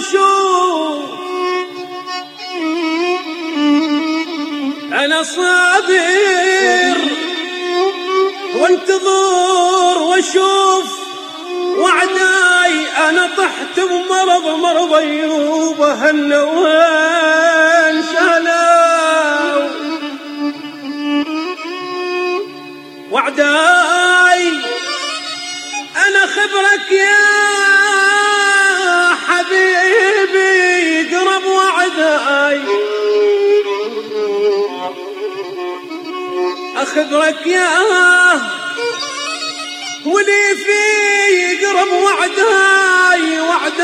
واشوف انا صابر وانتظر واشوف وعداي انا طحت بمرض ايوب هالنوان شالوا وعداي انا خبرك يا حبيبي قرب وعداي اخبرك يا ولي في قرب وعداي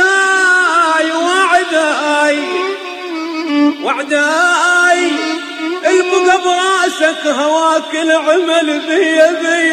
وعداي البقى براسك هواك العمل بيا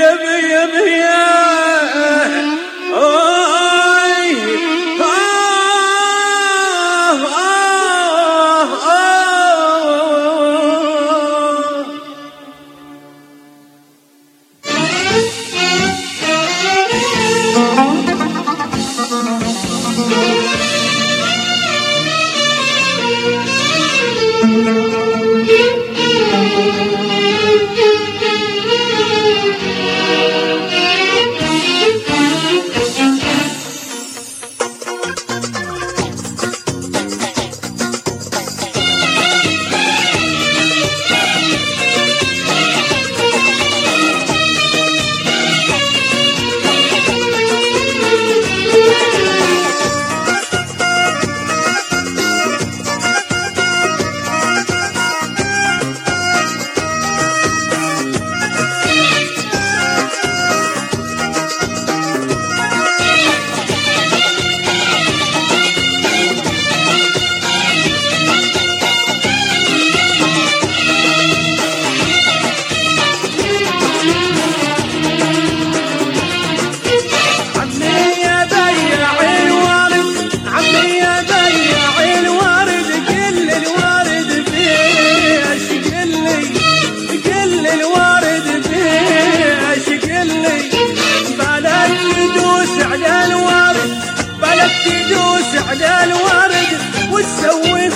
على الورد وتسوي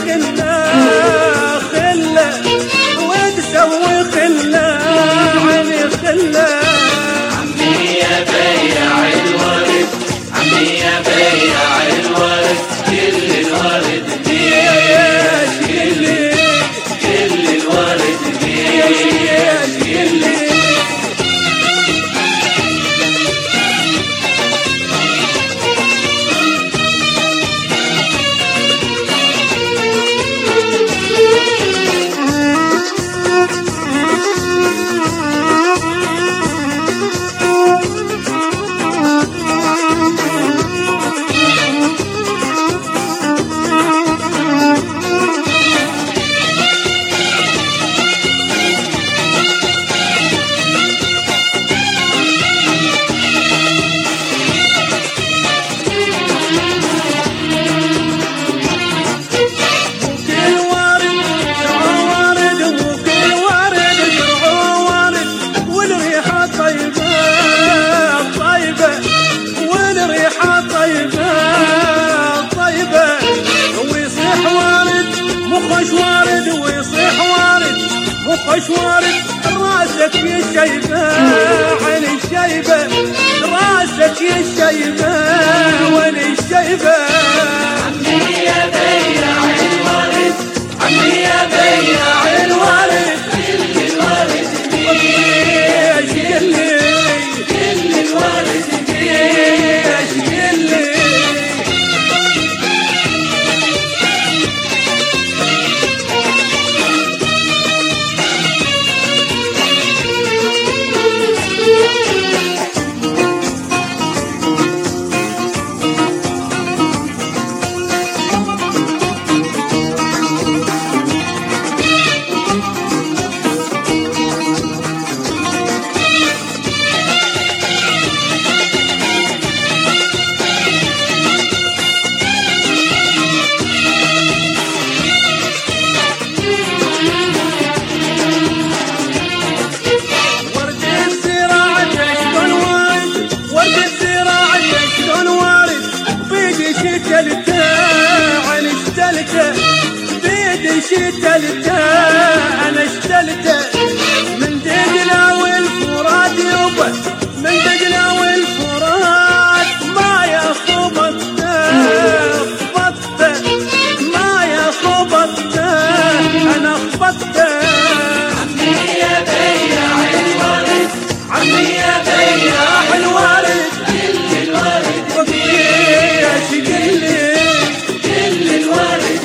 خله وتسوي خله علي خله عمي يا بياع الورد عمي يا بياع الورد كل الورد بيش كل الورد بيش كل مخش وارد راسك يا شيبة عين الشيبة راسك يا شيبة وين الشيبة عمي يا بياع الورد عمي يا بياع الورد كل الورد بيش كل الورد بيش كل اشتلته انا اشتلته من دجله والفرات يبه من دجله والفرات ما يخبطته خبطته ما يخبطته انا خبطته عمي يا بياع الورد عمي يا بياع الورد كل الورد وفيش كلي كل الورد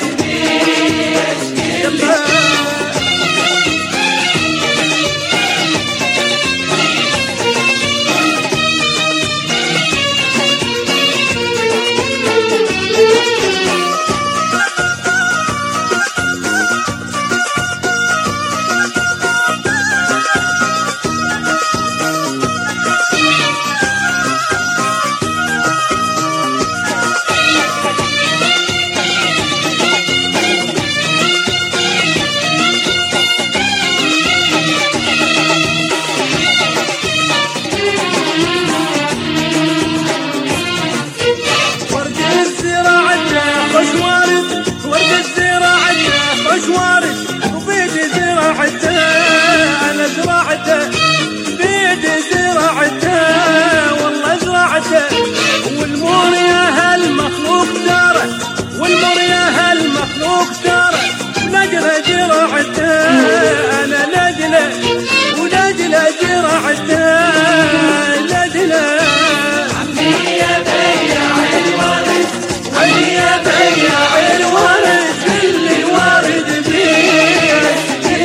بيد زرعته والله زرعته والمور يا هالمخلوق داره والمور يا هالمخلوق داره نجله زرعته انا نجله ونجله زرعته نجله عمي يا بياع الورد عمي يا بياع الورد كل الورد بيش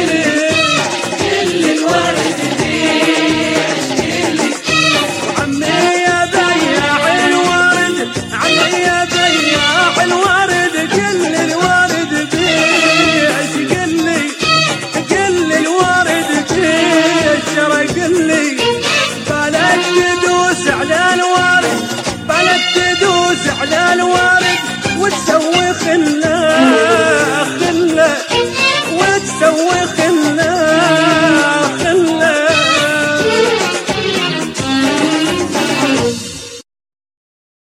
كل الورد عمي يا بياع الورد عمي يا بياع الورد كل الورد بيش كل الورد بيش ترى كلي بالك تدوس على الورد بالك تدوس على الورد وتسوي خله خله وتسوي خله